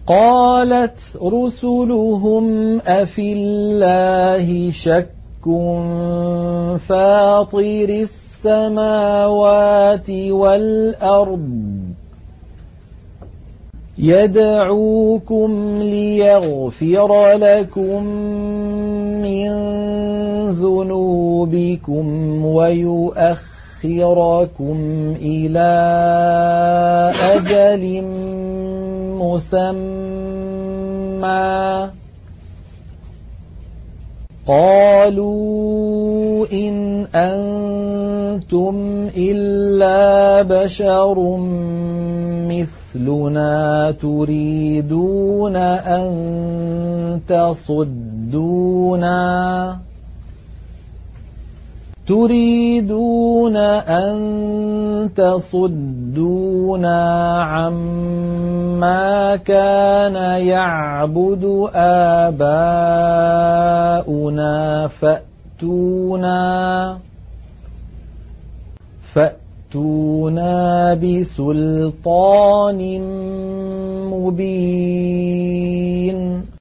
قالت رسلهم أفي الله شك فاطر السماوات والأرض يدعوكم ليغفر لكم من ذنوبكم ويؤخركم إلى أجل مسمى قالوا إن أنتم إلا بشر مثلنا تريدون أن تصدونا عما كان يعبد آباؤنا فأتونا بسلطان مبين